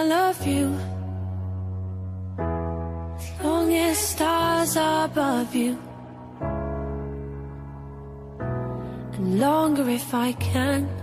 love you. As long as stars are above you, and longer if I can.